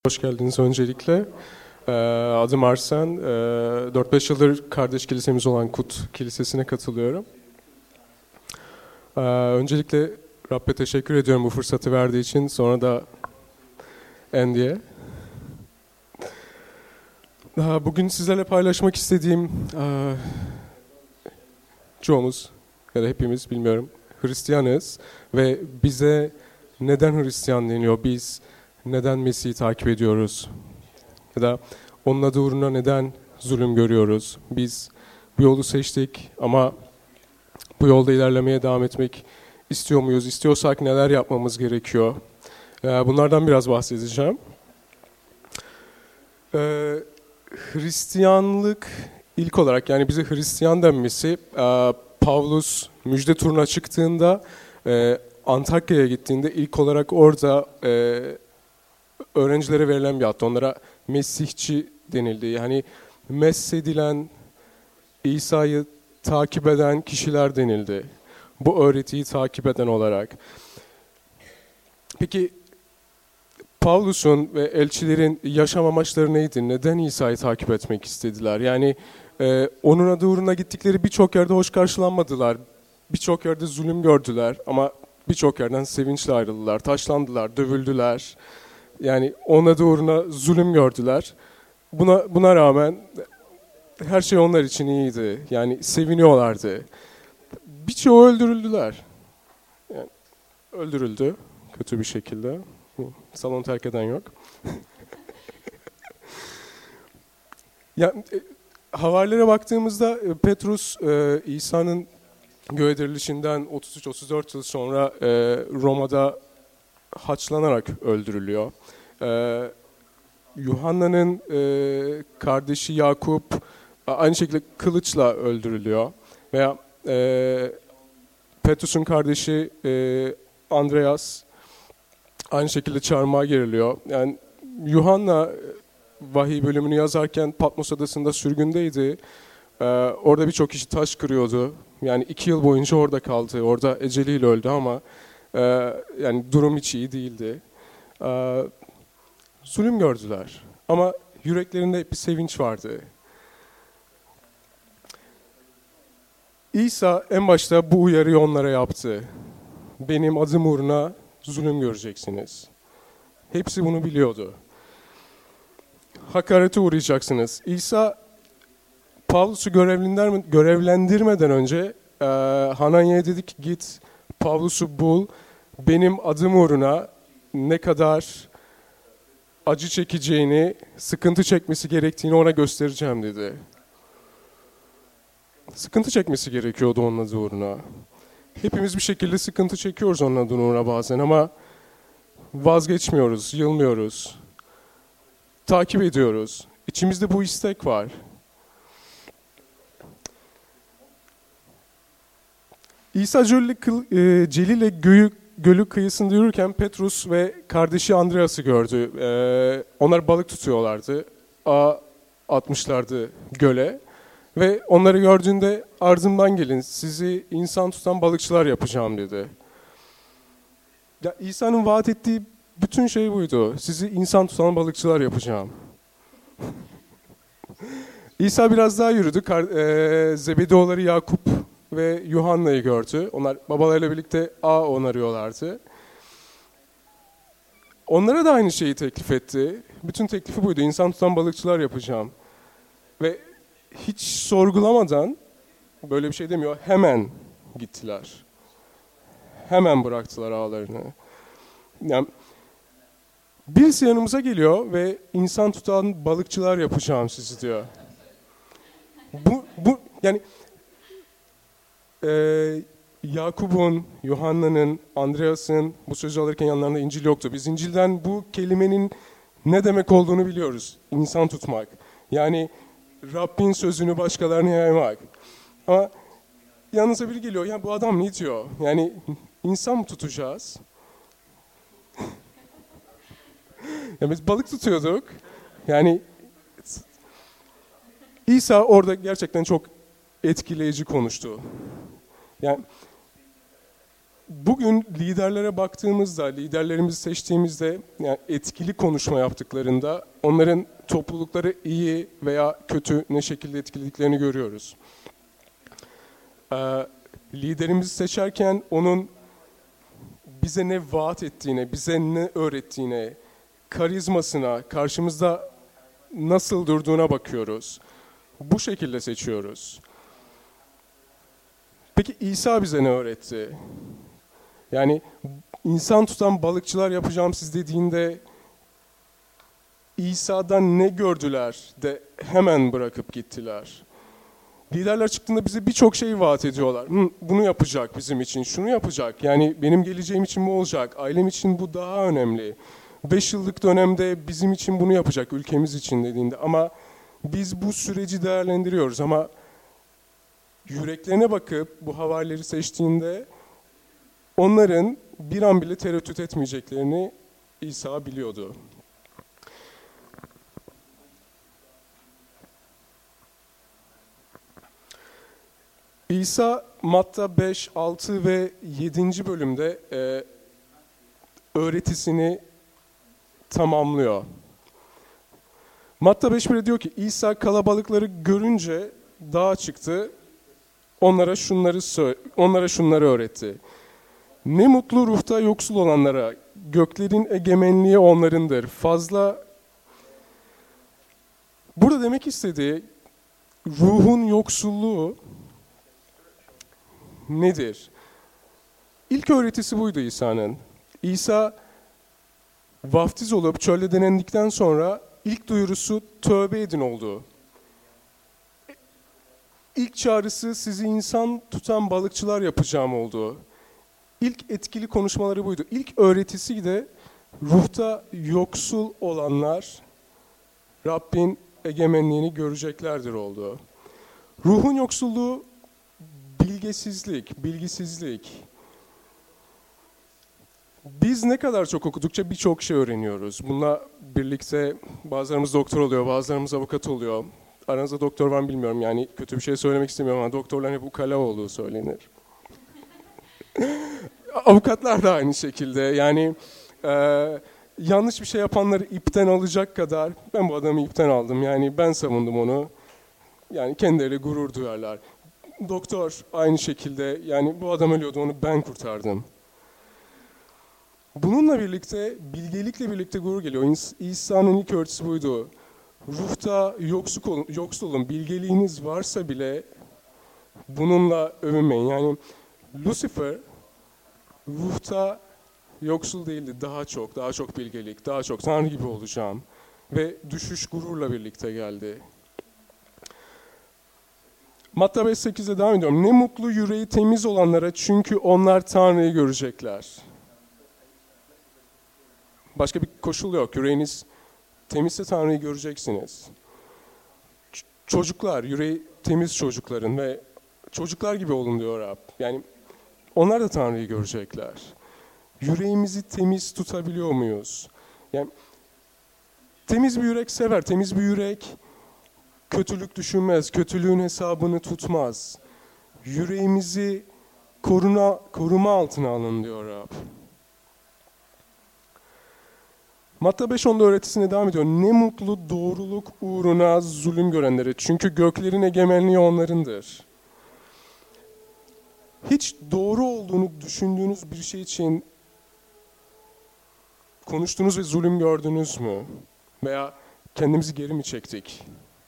Hoş geldiniz öncelikle. Adım Arsen. 4-5 yıldır kardeş kilisemiz olan Kut Kilisesi'ne katılıyorum. Öncelikle Rabbe teşekkür ediyorum bu fırsatı verdiği için. Sonra da Andy'ye. Bugün sizlerle paylaşmak istediğim çoğumuz ya da hepimiz bilmiyorum Hristiyanız ve bize neden Hristiyan deniyor? Biz neden Mesih'i takip ediyoruz? Ya da onun adı uğruna neden zulüm görüyoruz? Biz bu yolu seçtik ama bu yolda ilerlemeye devam etmek istiyor muyuz? İstiyorsak neler yapmamız gerekiyor? Bunlardan biraz bahsedeceğim. Hristiyanlık ilk olarak yani bize Hristiyan denmesi Pavlus müjde turuna çıktığında Antakya'ya gittiğinde ilk olarak orada öğrencilere verilen bir addı. Onlara Mesihçi denildi. Yani meshedilen, İsa'yı takip eden kişiler denildi. Bu öğretiyi takip eden olarak. Peki Pavlus'un ve elçilerin yaşam amaçları neydi? Neden İsa'yı takip etmek istediler? Yani onun adı uğruna gittikleri birçok yerde hoş karşılanmadılar. Birçok yerde zulüm gördüler ama birçok yerden sevinçle ayrıldılar. Taşlandılar, dövüldüler. Yani onun adı uğruna zulüm gördüler. Buna rağmen her şey onlar için iyiydi. Yani seviniyorlardı. Birçoğu öldürüldüler. Yani öldürüldü kötü bir şekilde. Salonu terk eden yok. Yani, havarilere baktığımızda Petrus İsa'nın göğe dirilişinden 33-34 yıl sonra Roma'da haçlanarak öldürülüyor. Yuhanna'nın kardeşi Yakup aynı şekilde kılıçla öldürülüyor. Veya Petrus'un kardeşi Andreas aynı şekilde çarmıha geriliyor. Yani Yuhanna vahiy bölümünü yazarken Patmos adasında sürgündeydi. Orada birçok kişi taş kırıyordu. Yani 2 yıl boyunca orada kaldı. Orada eceliyle öldü ama yani durum hiç iyi değildi. Zulüm gördüler. Ama yüreklerinde hep bir sevinç vardı. İsa en başta bu uyarıyı onlara yaptı. Benim adım uğruna zulüm göreceksiniz. Hepsi bunu biliyordu. Hakarete uğrayacaksınız. İsa Pavlus'u görevlendirmeden önce Hananya'ya dedi ki git Pavlus'u bul. Benim adım uğruna ne kadar acı çekeceğini, sıkıntı çekmesi gerektiğini ona göstereceğim dedi. Sıkıntı çekmesi gerekiyordu onun adı uğruna. Hepimiz bir şekilde sıkıntı çekiyoruz onun adı uğruna bazen ama vazgeçmiyoruz, yılmıyoruz. Takip ediyoruz. İçimizde bu istek var. İsa Celil'le gölü kıyısında yürürken Petrus ve kardeşi Andreas'ı gördü. Onlar balık tutuyorlardı. Atmışlardı göle. Ve onları gördüğünde ardımdan gelin sizi insan tutan balıkçılar yapacağım dedi. Ya İsa'nın vaat ettiği bütün şey buydu. Sizi insan tutan balıkçılar yapacağım. İsa biraz daha yürüdü. Zebedeoğulları Yakup ve Yuhanna'yı gördü. Onlar babalarıyla birlikte onarıyorlardı. Onlara da aynı şeyi teklif etti. Bütün teklifi buydu. İnsan tutan balıkçılar yapacağım. Ve hiç sorgulamadan, böyle bir şey demiyor, hemen gittiler. Hemen bıraktılar ağlarını. Yani birisi yanımıza geliyor ve insan tutan balıkçılar yapacağım sizi diyor. Bu yani Yakup'un, Yuhanna'nın, Andreas'ın bu sözü alırken yanlarında İncil yoktu. Biz İncil'den bu kelimenin ne demek olduğunu biliyoruz. İnsan tutmak. Yani Rabbin sözünü başkalarına yaymak. Ama yanınıza biri geliyor. Ya bu adam ne diyor? Yani insan mı tutacağız? Ya biz balık tutuyorduk. Yani İsa orada gerçekten çok etkileyici konuştu. Yani bugün liderlere baktığımızda, liderlerimizi seçtiğimizde, yani etkili konuşma yaptıklarında onların toplulukları iyi veya kötü ne şekilde etkilediklerini görüyoruz. Liderimizi seçerken onun bize ne vaat ettiğine, bize ne öğrettiğine, karizmasına, karşımızda nasıl durduğuna bakıyoruz. Bu şekilde seçiyoruz. Peki İsa bize ne öğretti? Yani insan tutan balıkçılar yapacağım siz dediğinde İsa'dan ne gördüler de hemen bırakıp gittiler. Liderler çıktığında bize birçok şey vaat ediyorlar. Bunu yapacak bizim için, şunu yapacak. Yani benim geleceğim için bu olacak, ailem için bu daha önemli. 5 yıllık dönemde bizim için bunu yapacak, ülkemiz için dediğinde. Ama biz bu süreci değerlendiriyoruz. Ama yüreklerine bakıp bu havarileri seçtiğinde onların bir an bile tereddüt etmeyeceklerini İsa biliyordu. İsa Matta 5, 6 ve 7. bölümde öğretisini tamamlıyor. Matta 5.1'de diyor ki İsa kalabalıkları görünce dağa çıktı, onlara şunları öğretti. Ne mutlu ruhta yoksul olanlara, göklerin egemenliği onlarındır. Burada demek istediği ruhun yoksulluğu nedir? İlk öğretisi buydu İsa'nın. İsa vaftiz olup çölde denendikten sonra ilk duyurusu tövbe edin oldu. İlk çağrısı sizi insan tutan balıkçılar yapacağım oldu. İlk etkili konuşmaları buydu. İlk öğretisi de ruhta yoksul olanlar Rabbin egemenliğini göreceklerdir oldu. Ruhun yoksulluğu bilgisizlik. Biz ne kadar çok okudukça birçok şey öğreniyoruz. Bununla birlikte bazılarımız doktor oluyor, bazılarımız avukat oluyor. Aranızda doktor var mı bilmiyorum, yani kötü bir şey söylemek istemiyorum ama doktorların hep ukala olduğu söylenir. Avukatlar da aynı şekilde, yani yanlış bir şey yapanları ipten alacak kadar, ben bu adamı ipten aldım, yani ben savundum onu, yani kendileriyle gurur duyarlar. Doktor aynı şekilde, yani bu adam ölüyordu, onu ben kurtardım. Bununla birlikte, bilgelikle birlikte gurur geliyor. İsa'nın ilk öğretisi buydu. Ruhta yoksul olun, bilgeliğiniz varsa bile bununla övünmeyin. Yani Lucifer ruhta yoksul değildi, daha çok bilgelik, daha çok Tanrı gibi olacağım. Ve düşüş gururla birlikte geldi. Matta 5.8'de devam ediyorum. Ne mutlu yüreği temiz olanlara, çünkü onlar Tanrı'yı görecekler. Başka bir koşul yok. Yüreğiniz temizse Tanrı'yı göreceksiniz. Çocuklar, yüreği temiz çocukların ve çocuklar gibi olun diyor Rab. Yani onlar da Tanrı'yı görecekler. Yüreğimizi temiz tutabiliyor muyuz? Yani temiz bir yürek sever, temiz bir yürek kötülük düşünmez, kötülüğün hesabını tutmaz. Yüreğimizi koruma altına alın diyor Rab. Matta 5.10'da öğretisine devam ediyor. Ne mutlu doğruluk uğruna zulüm görenlere. Çünkü göklerin egemenliği onlarındır. Hiç doğru olduğunu düşündüğünüz bir şey için konuştunuz ve zulüm gördünüz mü? Veya kendimizi geri mi çektik?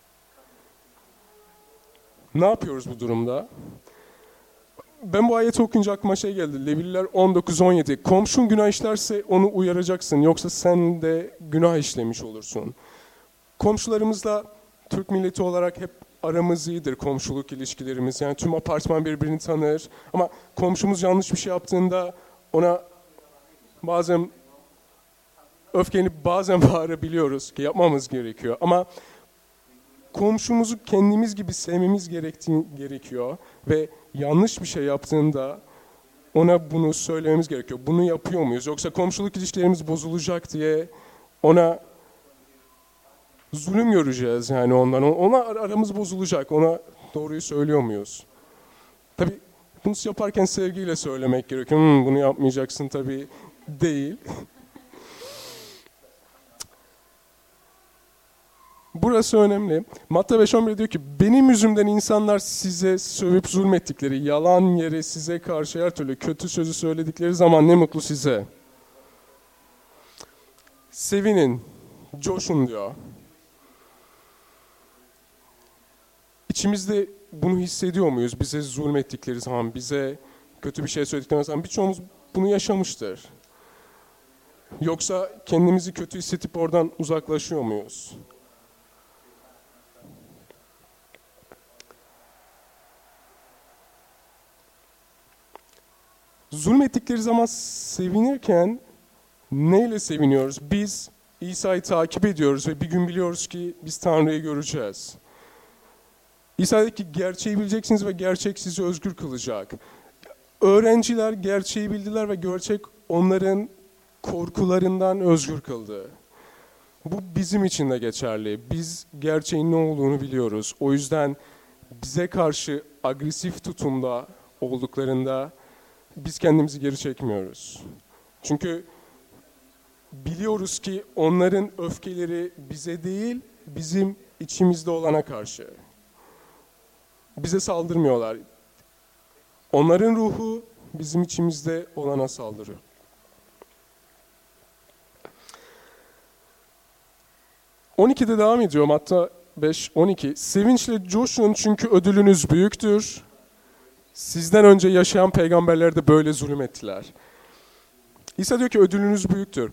Ne yapıyoruz bu durumda? Ben bu ayeti okuyunca aklıma şey geldi. Levililer 19-17. Komşun günah işlerse onu uyaracaksın. Yoksa sen de günah işlemiş olursun. Komşularımızla Türk milleti olarak hep aramız iyidir, komşuluk ilişkilerimiz. Yani tüm apartman birbirini tanır. Ama komşumuz yanlış bir şey yaptığında ona bazen öfkelenip bazen bağırabiliyoruz ki yapmamız gerekiyor. Ama komşumuzu kendimiz gibi sevmemiz gerekiyor ve yanlış bir şey yaptığında ona bunu söylememiz gerekiyor. Bunu yapıyor muyuz? Yoksa komşuluk ilişkilerimiz bozulacak diye ona zulüm göreceğiz yani ondan. Ona aramız bozulacak. Ona doğruyu söylüyor muyuz? Tabii Bunu yaparken sevgiyle söylemek gerekiyor. Bunu yapmayacaksın tabii değil. Burası önemli. Matta 5:11 diyor ki benim yüzümden insanlar size sövüp zulmettikleri, yalan yere size karşı her türlü kötü sözü söyledikleri zaman ne mutlu size. Sevinin, coşun diyor. İçimizde bunu hissediyor muyuz? Bize zulmettikleri zaman, bize kötü bir şey söyledikleri zaman birçoğumuz bunu yaşamıştır. Yoksa kendimizi kötü hissedip oradan uzaklaşıyor muyuz? Zulmettikleri zaman sevinirken neyle seviniyoruz? Biz İsa'yı takip ediyoruz ve bir gün biliyoruz ki biz Tanrı'yı göreceğiz. İsa dedi ki gerçeği bileceksiniz ve gerçek sizi özgür kılacak. Öğrenciler gerçeği bildiler ve gerçek onların korkularından özgür kıldı. Bu bizim için de geçerli. Biz gerçeğin ne olduğunu biliyoruz. O yüzden bize karşı agresif tutumda olduklarında biz kendimizi geri çekmiyoruz. Çünkü biliyoruz ki onların öfkeleri bize değil, bizim içimizde olana karşı. Bize saldırmıyorlar. Onların ruhu bizim içimizde olana saldırıyor. ...12'de devam ediyor Matta 5:12. Sevinçle coşun çünkü ödülünüz büyüktür. Sizden önce yaşayan peygamberler de böyle zulüm ettiler. İsa diyor ki ödülünüz büyüktür.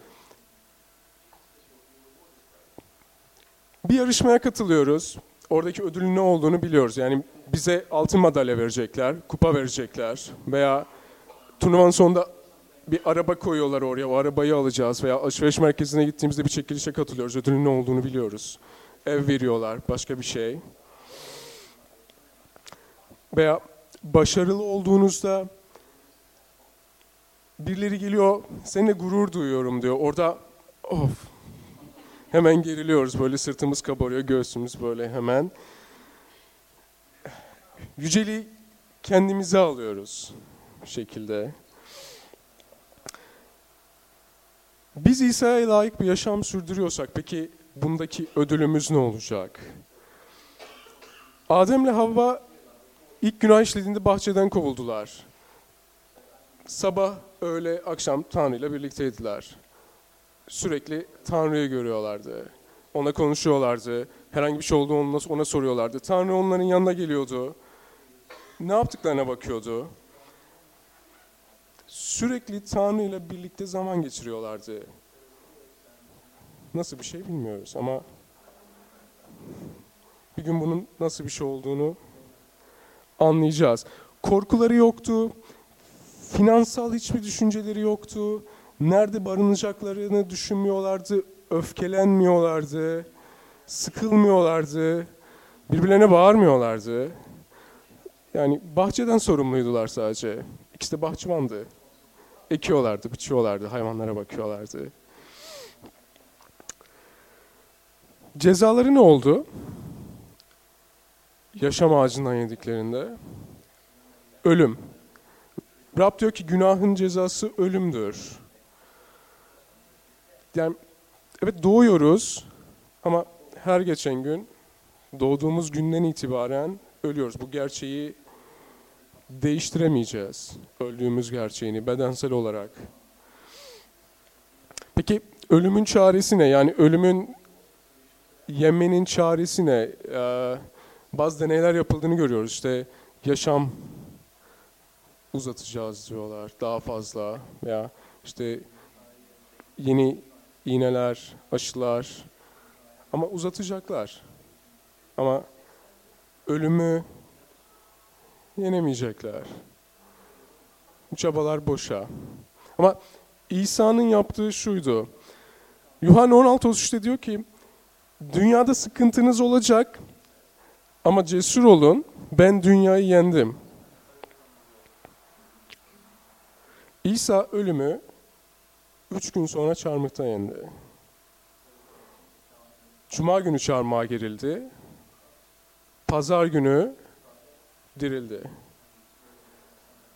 Bir yarışmaya katılıyoruz. Oradaki ödülün ne olduğunu biliyoruz. Yani bize altın madalya verecekler, kupa verecekler veya turnuvanın sonunda bir araba koyuyorlar oraya, o arabayı alacağız veya alışveriş merkezine gittiğimizde bir çekilişe katılıyoruz. Ödülün ne olduğunu biliyoruz. Ev veriyorlar, başka bir şey. Veya başarılı olduğunuzda birileri geliyor, seninle gurur duyuyorum diyor. Orada hemen geriliyoruz, böyle sırtımız kabarıyor, göğsümüz böyle hemen. Yüceliği kendimize alıyoruz bu şekilde. Biz İsa'ya layık bir yaşam sürdürüyorsak peki bundaki ödülümüz ne olacak? Adem'le Havva ilk günah işlediğinde bahçeden kovuldular. Sabah, öğle, akşam Tanrı'yla birlikteydiler. Sürekli Tanrı'yı görüyorlardı. Ona konuşuyorlardı. Herhangi bir şey olduğunu ona soruyorlardı. Tanrı onların yanına geliyordu. Ne yaptıklarına bakıyordu. Sürekli Tanrı ile birlikte zaman geçiriyorlardı. Nasıl bir şey bilmiyoruz ama bir gün bunun nasıl bir şey olduğunu anlayacağız. Korkuları yoktu, finansal hiçbir düşünceleri yoktu, nerede barınacaklarını düşünmüyorlardı, öfkelenmiyorlardı, sıkılmıyorlardı, birbirlerine bağırmıyorlardı. Yani bahçeden sorumluydular sadece. İkisi de bahçıvandı. Ekiyorlardı, biçiyorlardı, hayvanlara bakıyorlardı. Cezaları ne oldu? Yaşam ağacından yediklerinde ölüm. Rab diyor ki günahın cezası ölümdür. Yani evet doğuyoruz ama her geçen gün doğduğumuz günden itibaren ölüyoruz. Bu gerçeği değiştiremeyeceğiz. Öldüğümüz gerçeğini bedensel olarak. Peki ölümün çaresi ne? Yani ölümün yemenin çaresi ne? Bazı deneyler yapıldığını görüyoruz. İşte yaşam uzatacağız diyorlar daha fazla veya işte yeni iğneler, aşılar ama uzatacaklar. Ama ölümü yenemeyecekler. Bu çabalar boşa. Ama İsa'nın yaptığı şuydu. Yuhanna 16:33'te diyor ki dünyada sıkıntınız olacak ama cesur olun, ben dünyayı yendim. İsa ölümü 3 gün sonra çarmıhta yendi. Cuma günü çarmıha gerildi. Pazar günü dirildi.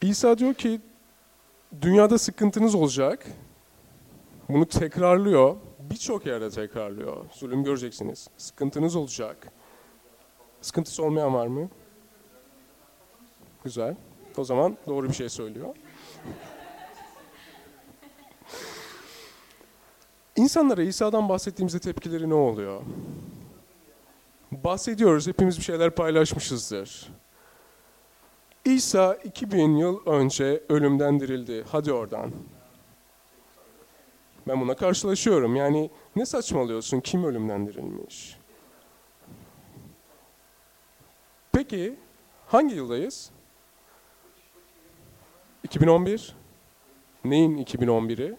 İsa diyor ki dünyada sıkıntınız olacak. Bunu tekrarlıyor. Birçok yerde tekrarlıyor. Zulüm göreceksiniz. Sıkıntınız olacak. Sıkıntısı olmayan var mı? Güzel. O zaman doğru bir şey söylüyor. İnsanlara İsa'dan bahsettiğimizde tepkileri ne oluyor? Bahsediyoruz, hepimiz bir şeyler paylaşmışızdır. İsa 2000 yıl önce ölümden dirildi. Hadi oradan. Ben buna karşılaşıyorum. Yani ne saçmalıyorsun? Kim ölümden dirilmiş? Peki hangi yıldayız? 2011. Neyin 2011'i?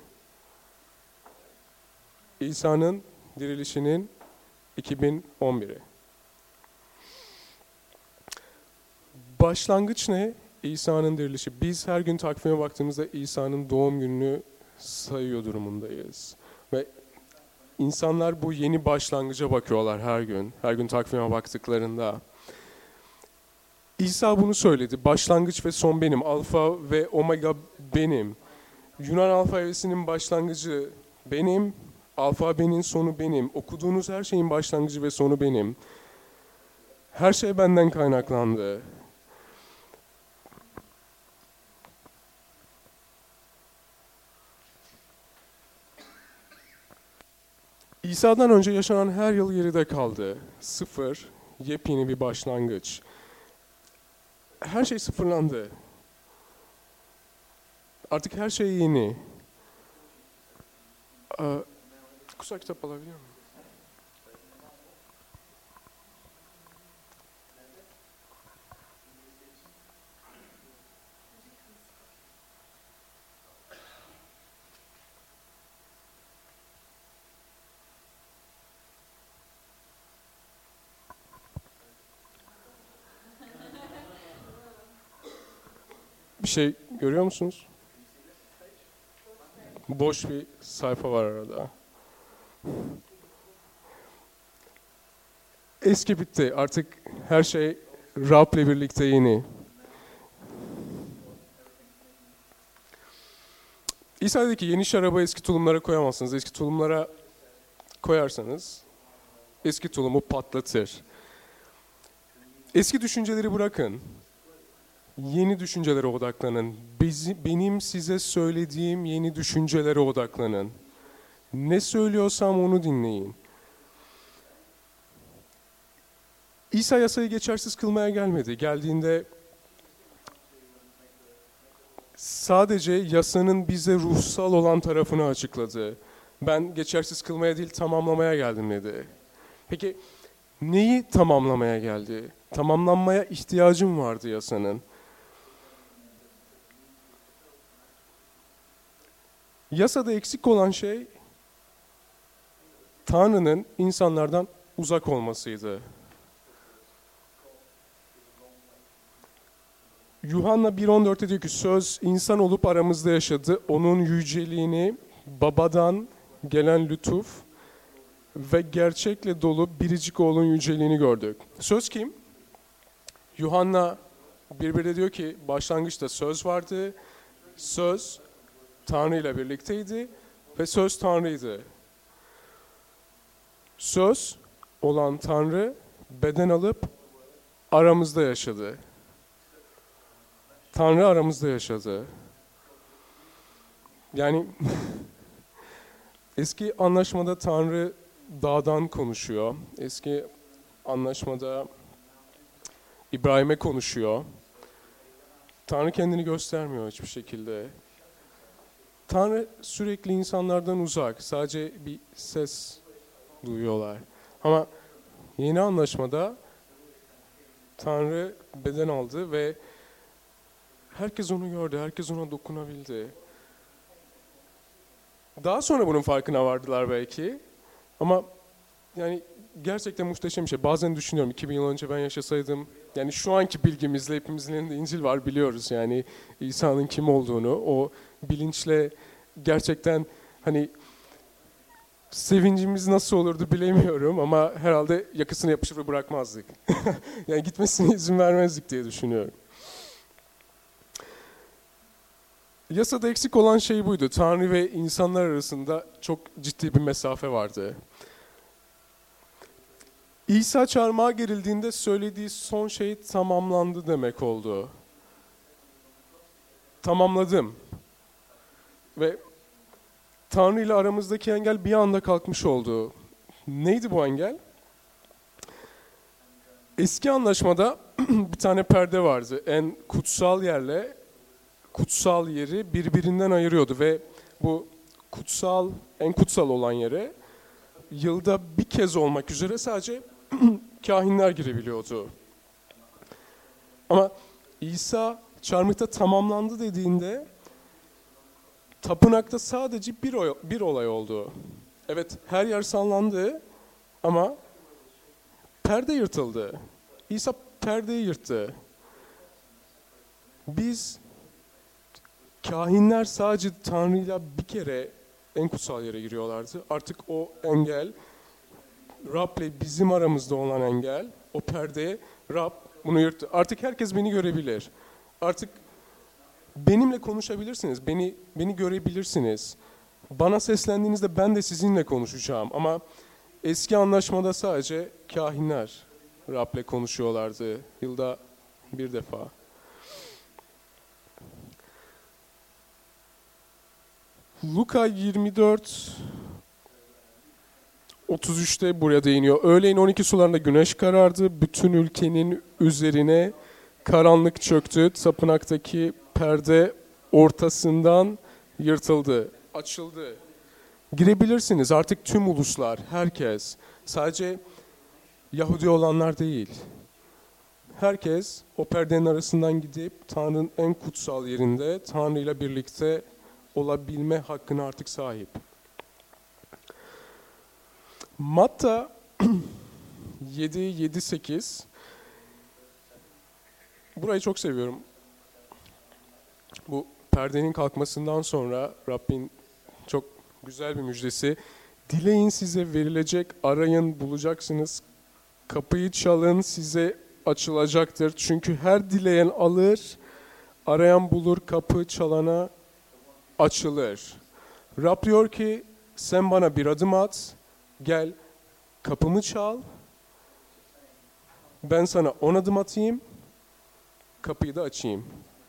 İsa'nın dirilişinin 2011'i. Başlangıç ne? İsa'nın dirilişi. Biz her gün takvime baktığımızda İsa'nın doğum gününü sayıyor durumundayız. Ve insanlar bu yeni başlangıca bakıyorlar her gün. Her gün takvime baktıklarında. İsa bunu söyledi. Başlangıç ve son benim. Alfa ve omega benim. Yunan alfabesinin başlangıcı benim. Alfabenin sonu benim. Okuduğunuz her şeyin başlangıcı ve sonu benim. Her şey benden kaynaklandı. İsa'dan önce yaşanan her yıl geride kaldı. Sıfır, yepyeni bir başlangıç. Her şey sıfırlandı. Artık her şey yeni. Kutsal kitap alabiliyor muyum? Bir şey görüyor musunuz? Boş bir sayfa var arada. Eski bitti. Artık her şey Rab'le birlikte yeni. İsa dedi ki yeni şarabı eski tulumlara koyamazsınız. Eski tulumlara koyarsanız eski tulumu patlatır. Eski düşünceleri bırakın. Yeni düşüncelere odaklanın. Benim size söylediğim yeni düşüncelere odaklanın. Ne söylüyorsam onu dinleyin. İsa yasayı geçersiz kılmaya gelmedi. Geldiğinde sadece yasanın bize ruhsal olan tarafını açıkladı. Ben geçersiz kılmaya değil tamamlamaya geldim dedi. Peki neyi tamamlamaya geldi? Tamamlanmaya ihtiyacım vardı yasanın. Yasada eksik olan şey Tanrı'nın insanlardan uzak olmasıydı. Yuhanna 1.14'te diyor ki söz insan olup aramızda yaşadı. Onun yüceliğini babadan gelen lütuf ve gerçekle dolu biricik oğlun yüceliğini gördük. Söz kim? Yuhanna 1.1'de diyor ki başlangıçta söz vardı. Söz Tanrı ile birlikteydi ve söz Tanrı'ydı. Söz olan Tanrı beden alıp aramızda yaşadı. Tanrı aramızda yaşadı. Yani eski anlaşmada Tanrı dağdan konuşuyor. Eski anlaşmada İbrahim'e konuşuyor. Tanrı kendini göstermiyor hiçbir şekilde. Tanrı sürekli insanlardan uzak. Sadece bir ses duyuyorlar. Ama yeni anlaşmada Tanrı beden aldı ve herkes onu gördü, herkes ona dokunabildi. Daha sonra bunun farkına vardılar belki. Ama yani gerçekten muhteşem bir şey. Bazen düşünüyorum 2000 yıl önce ben yaşasaydım, yani şu anki bilgimizle hepimizin elinde İncil var biliyoruz yani İsa'nın kim olduğunu. O bilinçle gerçekten hani sevincimiz nasıl olurdu bilemiyorum ama herhalde yakasını yapışır ve bırakmazdık. Yani gitmesine izin vermezdik diye düşünüyorum. Yasada eksik olan şey buydu. Tanrı ve insanlar arasında çok ciddi bir mesafe vardı. İsa çarmıha gerildiğinde söylediği son şey tamamlandı demek oldu. Tamamladım. Ve Tanrı ile aramızdaki engel bir anda kalkmış oldu. Neydi bu engel? Eski anlaşmada bir tane perde vardı. En kutsal yerle kutsal yeri birbirinden ayırıyordu ve bu en kutsal olan yere yılda bir kez olmak üzere sadece kahinler girebiliyordu. Ama İsa çarmıhta tamamlandı dediğinde tapınakta sadece bir olay oldu. Evet, her yer sallandı ama perde yırtıldı. İsa perdeyi yırttı. Kahinler sadece Tanrı'yla bir kere en kutsal yere giriyorlardı. Artık o engel, Rab'le bizim aramızda olan engel, o perdeye Rab bunu yırttı. Artık herkes beni görebilir. Artık benimle konuşabilirsiniz, beni görebilirsiniz. Bana seslendiğinizde ben de sizinle konuşacağım. Ama eski anlaşmada sadece kahinler Rab'le konuşuyorlardı yılda bir defa. Luka 24:33'te buraya değiniyor. Öğleyin 12 sularında güneş karardı. Bütün ülkenin üzerine karanlık çöktü. Tapınaktaki perde ortasından yırtıldı, açıldı. Girebilirsiniz artık tüm uluslar, herkes. Sadece Yahudi olanlar değil. Herkes o perdenin arasından gidip Tanrı'nın en kutsal yerinde Tanrı ile birlikte olabilme hakkına artık sahip. Matta 7-8. Burayı çok seviyorum. Bu perdenin kalkmasından sonra Rabbin çok güzel bir müjdesi. Dileyin size verilecek, arayın bulacaksınız. Kapıyı çalın size açılacaktır. Çünkü her dileyen alır, arayan bulur, kapı çalana açılır. Rab diyor ki sen bana bir adım at, gel kapımı çal, ben sana 10 adım atayım, kapıyı da açayım.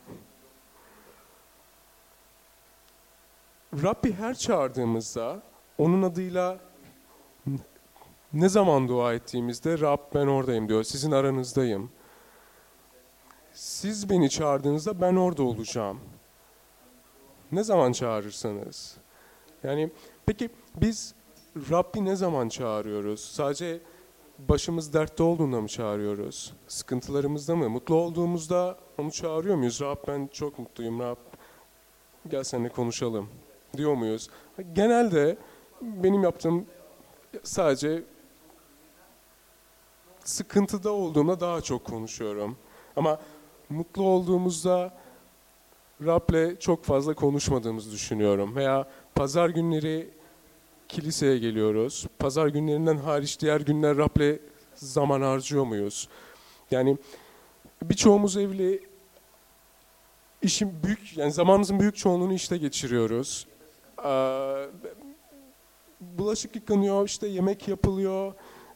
Rabbi her çağırdığımızda onun adıyla ne zaman dua ettiğimizde Rab ben oradayım diyor, sizin aranızdayım. Siz beni çağırdığınızda ben orada olacağım. Ne zaman çağırırsanız. Yani peki biz Rabbi ne zaman çağırıyoruz? Sadece başımız dertte olduğunda mı çağırıyoruz? Sıkıntılarımızda mı? Mutlu olduğumuzda onu çağırıyor muyuz? Rab ben çok mutluyum Rab. Gel seninle konuşalım diyor muyuz? Genelde benim yaptığım sadece sıkıntıda olduğumda daha çok konuşuyorum. Ama mutlu olduğumuzda Rab'le çok fazla konuşmadığımızı düşünüyorum. Veya pazar günleri kiliseye geliyoruz. Pazar günlerinden hariç diğer günler Rab'le zaman harcıyor muyuz? Yani birçoğumuz evli, yani zamanımızın büyük çoğunluğunu işte geçiriyoruz. Bulaşık yıkanıyor, işte yemek yapılıyor,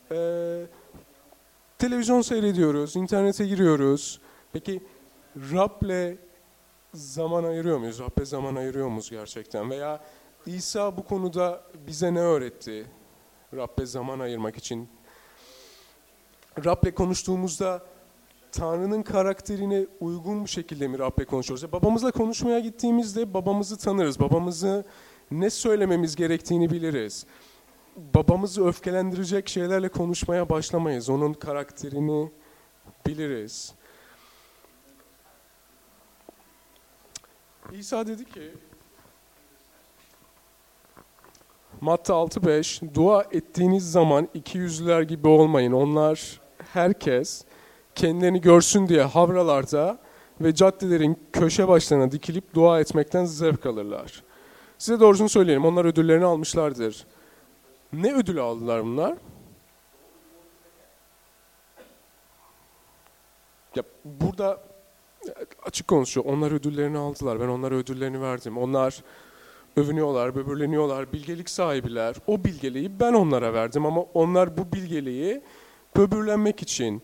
televizyon seyrediyoruz, internete giriyoruz. Peki Rab'le zaman ayırıyor muyuz? Rab'le zaman ayırıyor muyuz gerçekten? Veya İsa bu konuda bize ne öğretti? Rab'le zaman ayırmak için. Rab'le konuştuğumuzda Tanrı'nın karakterine uygun bir şekilde mi Rab'le konuşuyoruz? Babamızla konuşmaya gittiğimizde babamızı tanırız. Babamızı ne söylememiz gerektiğini biliriz. Babamızı öfkelendirecek şeylerle konuşmaya başlamayız. Onun karakterini biliriz. İsa dedi ki, Matta 6:5, dua ettiğiniz zaman ikiyüzlüler gibi olmayın. Onlar herkes kendilerini görsün diye havralarda ve caddelerin köşe başlarına dikilip dua etmekten zevk alırlar. Size doğrusunu söyleyeyim, onlar ödüllerini almışlardır. Ne ödülü aldılar bunlar? Ya burada Açık konuşuyor. Onlar ödüllerini aldılar. Ben onlara ödüllerini verdim. Onlar övünüyorlar, böbürleniyorlar, bilgelik sahibiler. O bilgeliği ben onlara verdim ama onlar bu bilgeliği böbürlenmek için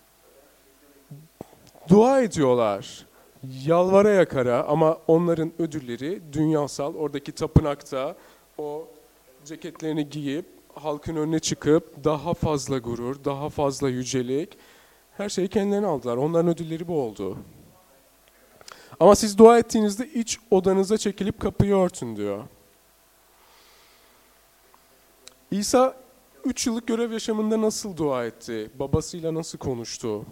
dua ediyorlar. Yalvara yakara ama onların ödülleri dünyasal. Oradaki tapınakta o ceketlerini giyip halkın önüne çıkıp daha fazla gurur, daha fazla yücelik, her şeyi kendilerine aldılar. Onların ödülleri bu oldu. Ama siz dua ettiğinizde iç odanıza çekilip kapıyı örtün diyor. İsa 3 yıllık görev yaşamında nasıl dua etti? Babasıyla nasıl konuştu?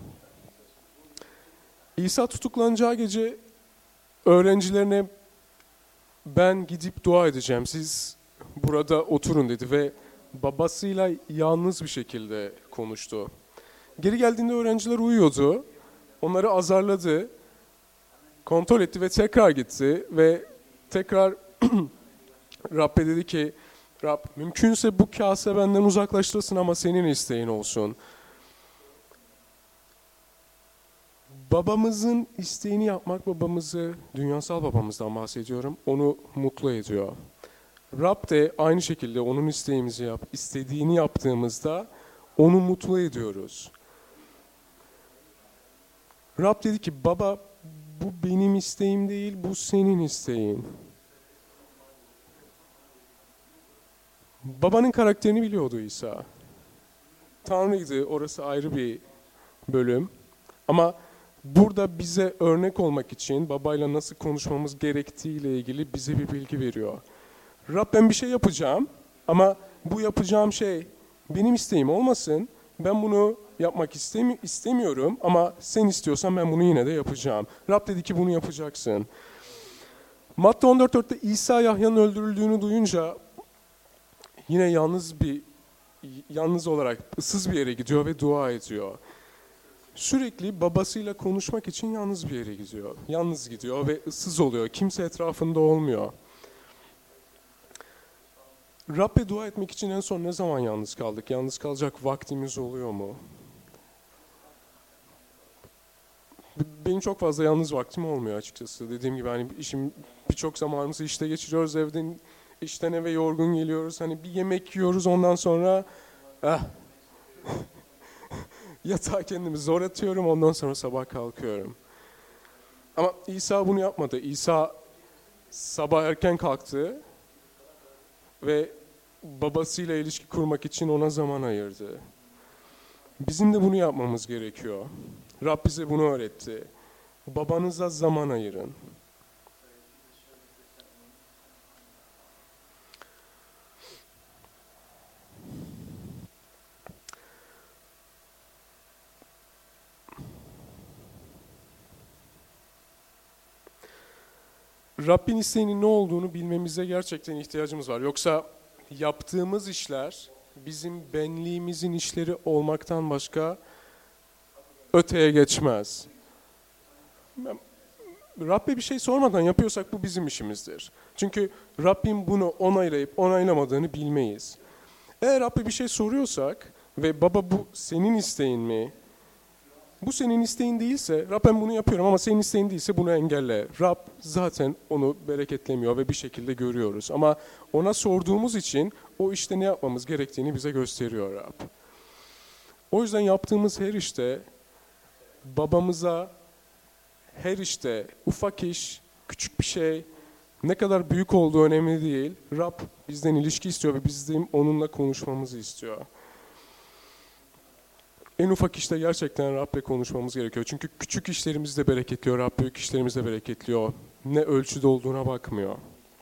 İsa tutuklanacağı gece öğrencilerine ben gidip dua edeceğim, siz burada oturun dedi ve babasıyla yalnız bir şekilde konuştu. Geri geldiğinde öğrenciler uyuyordu, onları azarladı, kontrol etti ve tekrar gitti ve tekrar Rab'be dedi ki, Rab mümkünse bu kase benden uzaklaştırsın ama senin isteğin olsun. Babamızın isteğini yapmak, babamızı, dünyasal babamızdan bahsediyorum, onu mutlu ediyor. Rab de aynı şekilde onun istediğini yaptığımızda onu mutlu ediyoruz. Rab dedi ki, baba bu benim isteğim değil, bu senin isteğin. Babanın karakterini biliyordu İsa. Tanrıydı, orası ayrı bir bölüm. Ama burada bize örnek olmak için babayla nasıl konuşmamız gerektiğiyle ilgili bize bir bilgi veriyor. Rab ben bir şey yapacağım ama bu yapacağım şey benim isteğim olmasın. Ben bunu yapmak istemiyorum ama sen istiyorsan ben bunu yine de yapacağım. Rab dedi ki bunu yapacaksın. Matta 14.4'te İsa Yahya'nın öldürüldüğünü duyunca yine yalnız olarak ıssız bir yere gidiyor ve dua ediyor. Sürekli babasıyla konuşmak için yalnız bir yere gidiyor. Yalnız gidiyor ve ıssız oluyor. Kimse etrafında olmuyor. Rab'be dua etmek için en son ne zaman yalnız kaldık? Yalnız kalacak vaktimiz oluyor mu? Benim çok fazla yalnız vaktim olmuyor açıkçası. Dediğim gibi hani birçok zamanımızı işte geçiriyoruz. İşten eve yorgun geliyoruz. Hani bir yemek yiyoruz ondan sonra yatağa kendimi zor atıyorum. Ondan sonra sabah kalkıyorum. Ama İsa bunu yapmadı. İsa sabah erken kalktı ve babasıyla ilişki kurmak için ona zaman ayırdı. Bizim de bunu yapmamız gerekiyor. Rab bize bunu öğretti. Babanıza zaman ayırın. Rabbin isteğinin ne olduğunu bilmemize gerçekten ihtiyacımız var. Yoksa yaptığımız işler bizim benliğimizin işleri olmaktan başka öteye geçmez. Rabbe bir şey sormadan yapıyorsak bu bizim işimizdir. Çünkü Rabbin bunu onaylayıp onaylamadığını bilmeyiz. Eğer Rabbe bir şey soruyorsak ve baba bu senin isteğin mi? Bu senin isteğin değilse, Rab ben bunu yapıyorum ama senin isteğin değilse bunu engelle. Rab zaten onu bereketlemiyor ve bir şekilde görüyoruz. Ama ona sorduğumuz için o işte ne yapmamız gerektiğini bize gösteriyor Rab. O yüzden yaptığımız her işte babamıza, her işte ufak iş, küçük bir şey, ne kadar büyük olduğu önemli değil. Rab bizden ilişki istiyor ve bizim onunla konuşmamızı istiyor. En ufak işte gerçekten Rab'le konuşmamız gerekiyor. Çünkü küçük işlerimiz de bereketliyor, Rab büyük işlerimiz de bereketliyor. Ne ölçüde olduğuna bakmıyor.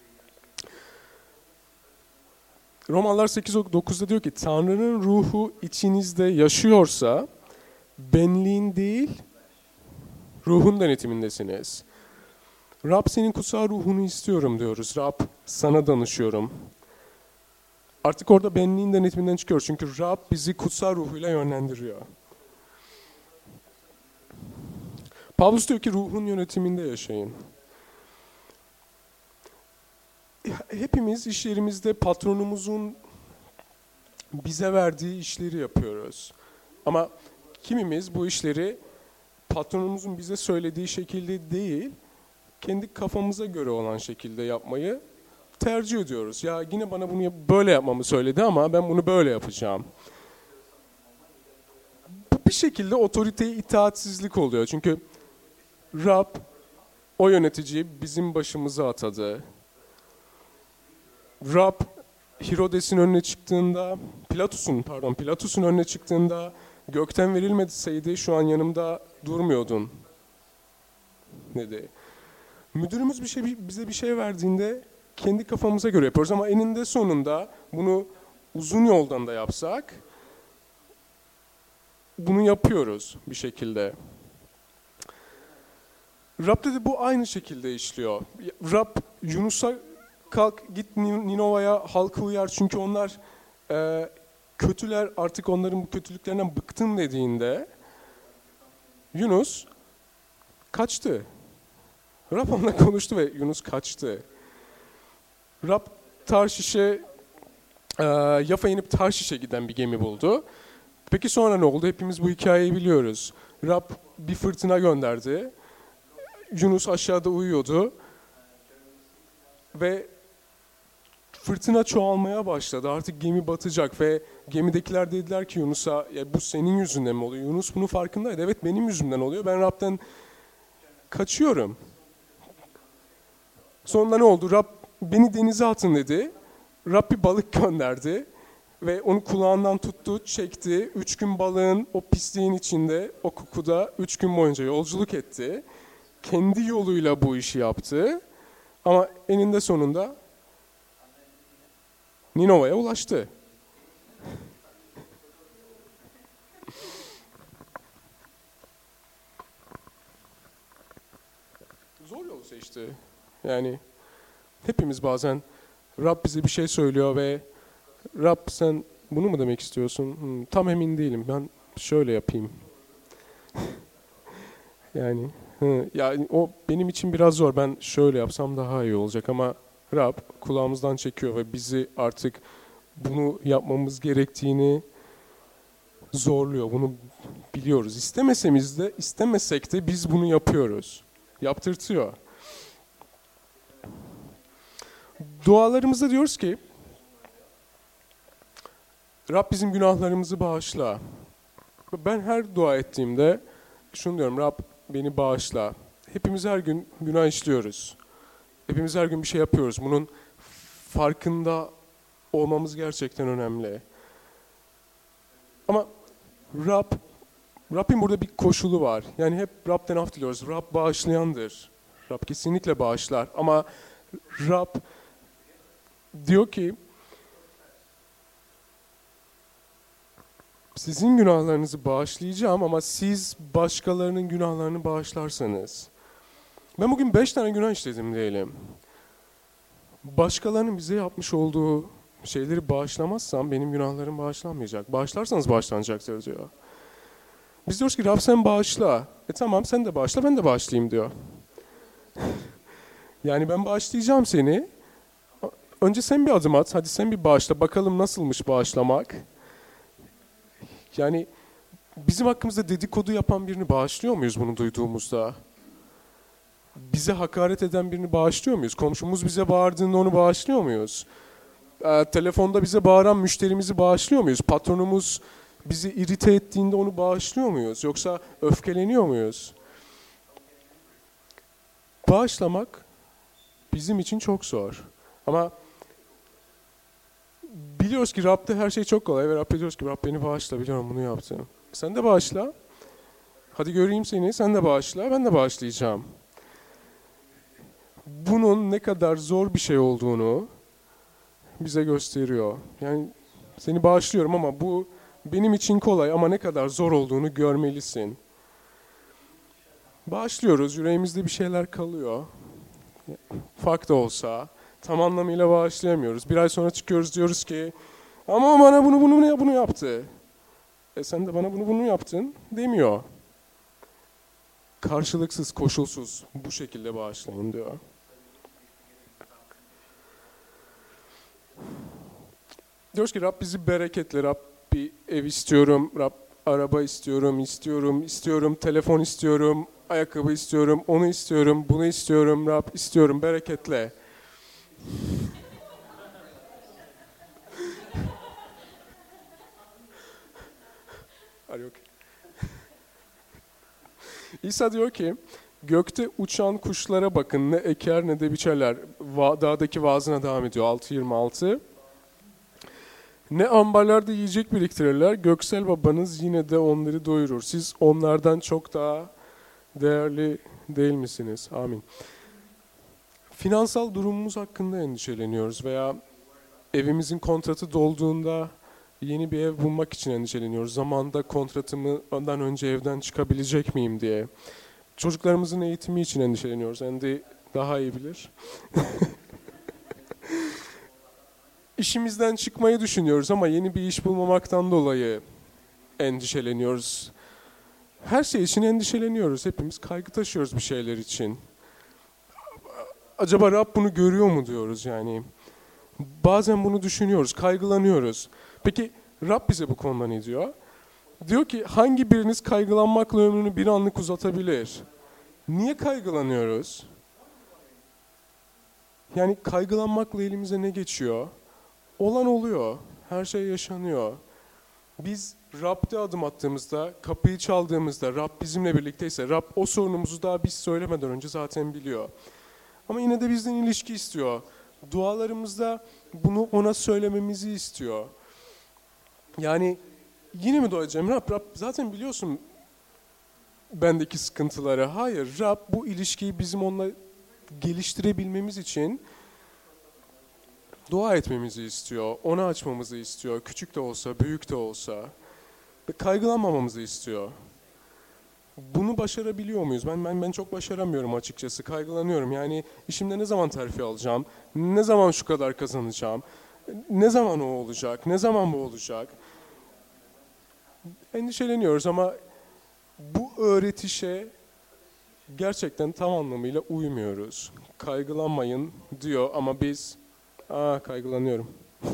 Romalılar 8.9'da diyor ki, Tanrı'nın ruhu içinizde yaşıyorsa, benliğin değil, ruhun denetimindesiniz. Rab senin kutsal ruhunu istiyorum diyoruz. Rab sana danışıyorum. Artık orada benliğin denetiminden çıkıyoruz. Çünkü Rab bizi kutsal ruhuyla yönlendiriyor. Pavlus diyor ki ruhun yönetiminde yaşayın. Hepimiz iş yerimizde patronumuzun bize verdiği işleri yapıyoruz. Ama kimimiz bu işleri patronumuzun bize söylediği şekilde değil, kendi kafamıza göre olan şekilde yapmayı tercih ediyoruz. Ya yine bana bunu böyle yapmamı söyledi ama ben bunu böyle yapacağım. Bu bir şekilde otoriteye itaatsizlik oluyor. Çünkü Rab o yöneticiyi bizim başımıza atadı. Rab Hirodes'in önüne çıktığında, Pilatus'un önüne çıktığında gökten verilmeseydi şu an yanımda durmuyordun dedi. Müdürümüz bize bir şey verdiğinde kendi kafamıza göre yapıyoruz ama eninde sonunda bunu uzun yoldan da yapsak bunu yapıyoruz bir şekilde. Rab'de de bu aynı şekilde işliyor. Rab Yunus'a kalk git Ninova'ya halkı uyar çünkü onlar kötüler, artık onların bu kötülüklerinden bıktım dediğinde Yunus kaçtı. Rab onunla konuştu ve Yunus kaçtı. Rab Yafa'ya inip Tarşiş'e giden bir gemi buldu. Peki sonra ne oldu? Hepimiz bu hikayeyi biliyoruz. Rab bir fırtına gönderdi. Yunus aşağıda uyuyordu. Ve fırtına çoğalmaya başladı. Artık gemi batacak ve gemidekiler dediler ki Yunus'a ya bu senin yüzünden mi oluyor? Yunus bunun farkındaydı. Evet benim yüzümden oluyor. Ben Rab'den kaçıyorum. Sonra ne oldu? Rab beni denize atın dedi. Rab bir balık gönderdi. Ve onu kulağından tuttu, çekti. 3 gün balığın o pisliğin içinde, o kokuda 3 gün boyunca yolculuk etti. Kendi yoluyla bu işi yaptı. Ama eninde sonunda Ninova'ya ulaştı. Zor yolu seçti. Yani hepimiz bazen Rab bize bir şey söylüyor ve Rab sen bunu mu demek istiyorsun? Tam emin değilim. Ben şöyle yapayım. Yani o benim için biraz zor. Ben şöyle yapsam daha iyi olacak ama Rab kulağımızdan çekiyor ve bizi artık bunu yapmamız gerektiğini zorluyor. Bunu biliyoruz. İstemesek de biz bunu yapıyoruz. Yaptırtıyor. Dualarımızda diyoruz ki Rab bizim günahlarımızı bağışla. Ben her dua ettiğimde şunu diyorum, Rab beni bağışla. Hepimiz her gün günah işliyoruz. Hepimiz her gün bir şey yapıyoruz. Bunun farkında olmamız gerçekten önemli. Ama Rabbin burada bir koşulu var. Yani hep Rab'den af diliyoruz. Rab bağışlayandır. Rab kesinlikle bağışlar. Ama Rab diyor ki sizin günahlarınızı bağışlayacağım ama siz başkalarının günahlarını bağışlarsanız. Ben bugün 5 tane günah işledim diyelim. Başkalarının bize yapmış olduğu şeyleri bağışlamazsam benim günahlarım bağışlanmayacak. Bağışlarsanız bağışlanacaktır diyor. Biz diyoruz ki Rab sen bağışla. Tamam sen de bağışla ben de bağışlayayım diyor. Yani ben bağışlayacağım seni. Önce sen bir adım at. Hadi sen bir bağışla. Bakalım nasılmış bağışlamak. Yani bizim hakkımızda dedikodu yapan birini bağışlıyor muyuz bunu duyduğumuzda? Bize hakaret eden birini bağışlıyor muyuz? Komşumuz bize bağırdığında onu bağışlıyor muyuz? Telefonda bize bağıran müşterimizi bağışlıyor muyuz? Patronumuz bizi irite ettiğinde onu bağışlıyor muyuz? Yoksa öfkeleniyor muyuz? Bağışlamak bizim için çok zor. Ama biliyoruz ki Rab'de her şey çok kolay ve Rab'de diyoruz ki Rab beni bağışla, biliyorum bunu yaptım. Sen de bağışla. Hadi göreyim seni, sen de bağışla, ben de bağışlayacağım. Bunun ne kadar zor bir şey olduğunu bize gösteriyor. Yani seni bağışlıyorum ama bu benim için kolay ama ne kadar zor olduğunu görmelisin. Bağışlıyoruz, yüreğimizde bir şeyler kalıyor. Ufak da olsa tam anlamıyla bağışlayamıyoruz. Bir ay sonra çıkıyoruz diyoruz ki ama bana bunu yaptı. Sen de bana bunu yaptın demiyor. Karşılıksız, koşulsuz bu şekilde bağışlayın diyor. Diyoruz ki Rab bizi bereketle, Rab bir ev istiyorum, Rab Araba istiyorum, istiyorum, telefon istiyorum, ayakkabı istiyorum, onu istiyorum, bunu istiyorum, Rab istiyorum, bereketle. Hadi okey. İsa diyor ki, gökte uçan kuşlara bakın, ne eker ne de biçerler. Dağdaki vaazına devam ediyor 6.26. Ne ambarlarda yiyecek biriktirirler, göksel babanız yine de onları doyurur. Siz onlardan çok daha değerli değil misiniz? Amin. Finansal durumumuz hakkında endişeleniyoruz veya evimizin kontratı dolduğunda yeni bir ev bulmak için endişeleniyoruz. Zamanında kontratımdan önce evden çıkabilecek miyim diye. Çocuklarımızın eğitimi için endişeleniyoruz. Andy daha iyi bilir. İşimizden çıkmayı düşünüyoruz ama yeni bir iş bulmamaktan dolayı endişeleniyoruz. Her şey için endişeleniyoruz. Hepimiz kaygı taşıyoruz bir şeyler için. Acaba Rab bunu görüyor mu diyoruz yani. Bazen bunu düşünüyoruz, kaygılanıyoruz. Peki Rab bize bu konuda ne diyor? Diyor ki hangi biriniz kaygılanmakla ömrünü bir anlık uzatabilir? Niye kaygılanıyoruz? Yani kaygılanmakla elimize ne geçiyor? Olan oluyor, her şey yaşanıyor. Biz Rab'de adım attığımızda, kapıyı çaldığımızda, Rab bizimle birlikteyse, Rab o sorunumuzu daha biz söylemeden önce zaten biliyor. Ama yine de bizden ilişki istiyor. Dualarımızda bunu ona söylememizi istiyor. Yani yine mi dua edeceğim? Rab zaten biliyorsun bendeki sıkıntıları. Hayır, Rab bu ilişkiyi bizim onunla geliştirebilmemiz için dua etmemizi istiyor. Ona açmamızı istiyor. Küçük de olsa, büyük de olsa. Ve kaygılanmamamızı istiyor. Bunu başarabiliyor muyuz? Ben çok başaramıyorum açıkçası. Kaygılanıyorum. Yani işimde ne zaman terfi alacağım? Ne zaman şu kadar kazanacağım? Ne zaman o olacak? Ne zaman bu olacak? Endişeleniyoruz ama bu öğretişe gerçekten tam anlamıyla uymuyoruz. Kaygılanmayın diyor ama biz kaygılanıyorum.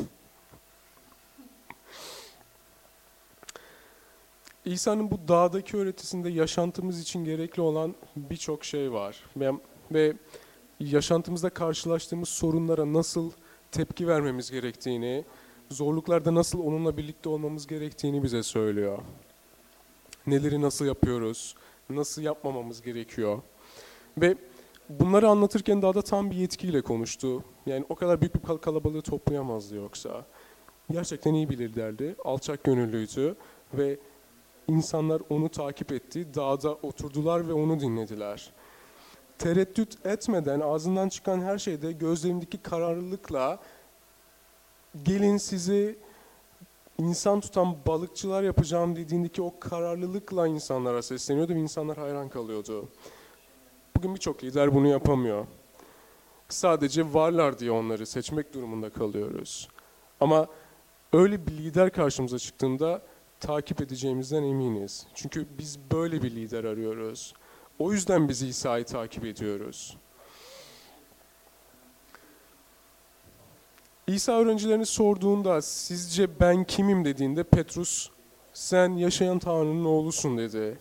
İsa'nın bu dağdaki öğretisinde yaşantımız için gerekli olan birçok şey var. Ve yaşantımızda karşılaştığımız sorunlara nasıl tepki vermemiz gerektiğini, zorluklarda nasıl onunla birlikte olmamız gerektiğini bize söylüyor. Neleri nasıl yapıyoruz, nasıl yapmamamız gerekiyor. Ve bunları anlatırken daha da tam bir yetkiyle konuştu. Yani o kadar büyük bir kalabalığı toplayamazdı yoksa. Gerçekten iyi bir liderdi, alçak gönüllüydü ve insanlar onu takip etti, dağda oturdular ve onu dinlediler. Tereddüt etmeden ağzından çıkan her şeyde gözlerindeki kararlılıkla gelin sizi insan tutan balıkçılar yapacağım dediğindeki o kararlılıkla insanlara sesleniyordu ve insanlar hayran kalıyordu. Bugün birçok lider bunu yapamıyor. Sadece varlar diye onları seçmek durumunda kalıyoruz. Ama öyle bir lider karşımıza çıktığında takip edeceğimizden eminiz. Çünkü biz böyle bir lider arıyoruz. O yüzden biz İsa'yı takip ediyoruz. İsa öğrencilerini sorduğunda sizce ben kimim dediğinde Petrus sen yaşayan Tanrı'nın oğlusun dedi.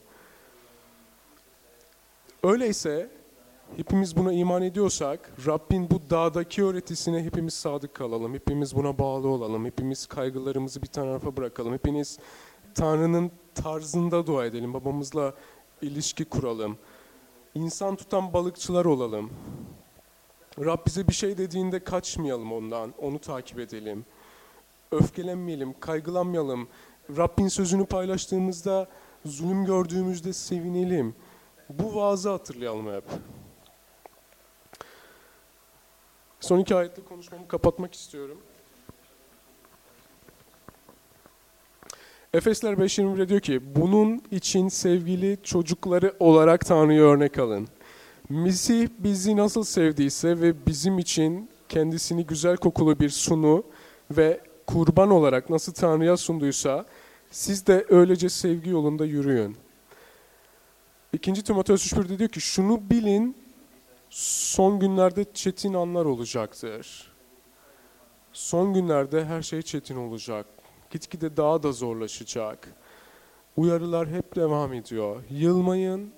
Öyleyse hepimiz buna iman ediyorsak Rabbin bu dağdaki öğretisine hepimiz sadık kalalım. Hepimiz buna bağlı olalım. Hepimiz kaygılarımızı bir tarafa bırakalım. Hepiniz Tanrı'nın tarzında dua edelim. Babamızla ilişki kuralım. İnsan tutan balıkçılar olalım. Rab bize bir şey dediğinde kaçmayalım ondan. Onu takip edelim. Öfkelenmeyelim, kaygılanmayalım. Rabbin sözünü paylaştığımızda, zulüm gördüğümüzde sevinelim. Bu vaazı hatırlayalım hep. Son 2 ayetle konuşmamı kapatmak istiyorum. Efesler 5.21'de diyor ki, bunun için sevgili çocukları olarak Tanrı'ya örnek alın. Mesih bizi nasıl sevdiyse ve bizim için kendisini güzel kokulu bir sunu ve kurban olarak nasıl Tanrı'ya sunduysa, siz de öylece sevgi yolunda yürüyün. 2. Timoteos 3.1'de diyor ki, şunu bilin, son günlerde çetin anlar olacaktır. Son günlerde her şey çetin olacak. Gitgide daha da zorlaşacak. Uyarılar hep devam ediyor. Yılmayın,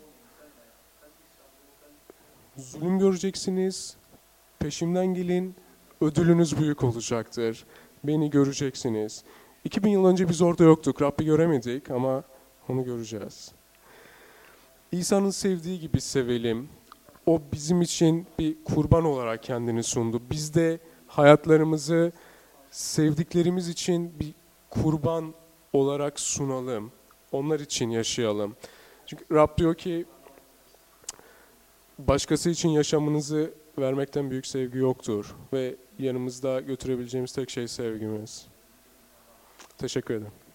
zulüm göreceksiniz, peşimden gelin, ödülünüz büyük olacaktır. Beni göreceksiniz. 2000 yıl önce biz orada yoktuk, Rabbi göremedik ama onu göreceğiz. İsa'nın sevdiği gibi sevelim. O bizim için bir kurban olarak kendini sundu. Biz de hayatlarımızı sevdiklerimiz için bir kurban olarak sunalım. Onlar için yaşayalım. Çünkü Rab diyor ki başkası için yaşamınızı vermekten büyük sevgi yoktur. Ve yanımızda götürebileceğimiz tek şey sevgimiz. Teşekkür ederim.